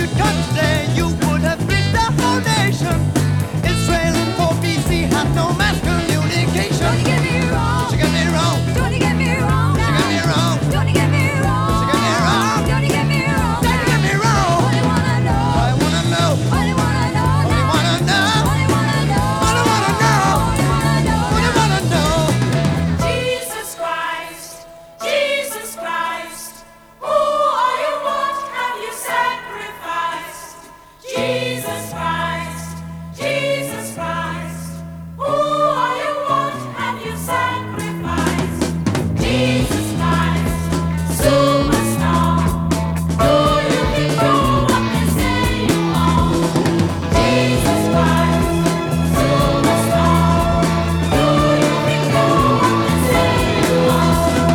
come today, you would have reached the whole nation. Israel in 4 BC had no mass communication. Don't you get me wrong. Don't you get me wrong. Don't you get me wrong. Don't you get me wrong. Don't you get me wrong. Don't you get me wrong. Don't you get me wrong. Don't you get me wrong. Only wanna know. I wanna know. Only wanna know. Only wanna know. Only wanna know. Only wanna know. Only wanna know. Only wanna know. Jesus Christ, Jesus Christ, who are you, what have you sacrificed? Jesus Christ, Jesus Christ, who are you, what have you sacrificed? Jesus Christ, superstar, do you think you're what they say you are? Jesus Christ, superstar, do you think you're what they say you are?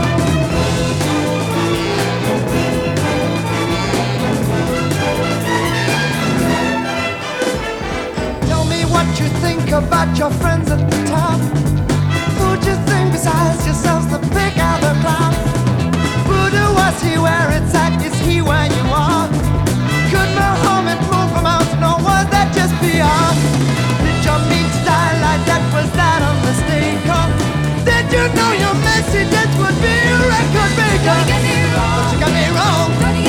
Tell me what you think about your friends at the top. Who'd you think besides yourselves the pick out the clown? Buddha, was he where it's at? Is he where you are? Could Muhammad move from mountain or was that just beyond? Did you mean to die like that? Was that a mistake? Or did you know your messages would be a record breaker? Don't you get me wrong. Don't you get me wrong. Don't you